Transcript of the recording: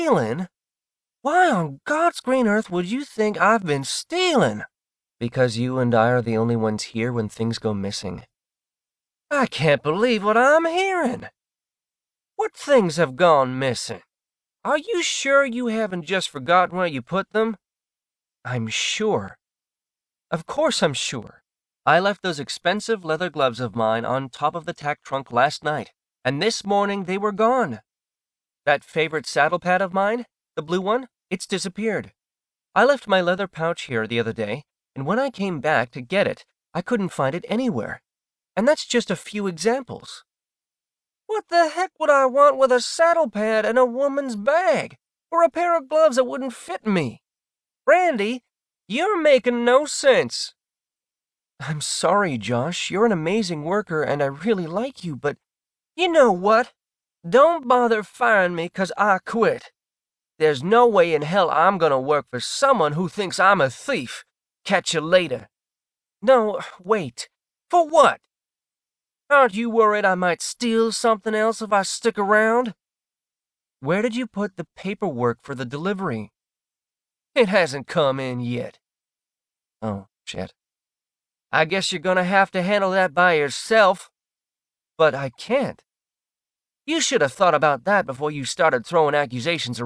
Stealing? Why on God's green earth would you think I've been stealing? Because you and I are the only ones here when things go missing. I can't believe what I'm hearing. What things have gone missing? Are you sure you haven't just forgotten where you put them? I'm sure. Of course I'm sure. I left those expensive leather gloves of mine on top of the tack trunk last night, and this morning they were gone. That favorite saddle pad of mine, the blue one, it's disappeared. I left my leather pouch here the other day, and when I came back to get it, I couldn't find it anywhere. And that's just a few examples. What the heck would I want with a saddle pad and a woman's bag, or a pair of gloves that wouldn't fit me? Randy, you're making no sense. I'm sorry, Josh. You're an amazing worker, and I really like you, but you know what? Don't bother firing me 'cause I quit. There's no way in hell I'm gonna work for someone who thinks I'm a thief. Catch you later. No, wait. For what? Aren't you worried I might steal something else if I stick around? Where did you put the paperwork for the delivery? It hasn't come in yet. Oh, shit. I guess you're gonna have to handle that by yourself. But I can't. You should have thought about that before you started throwing accusations around.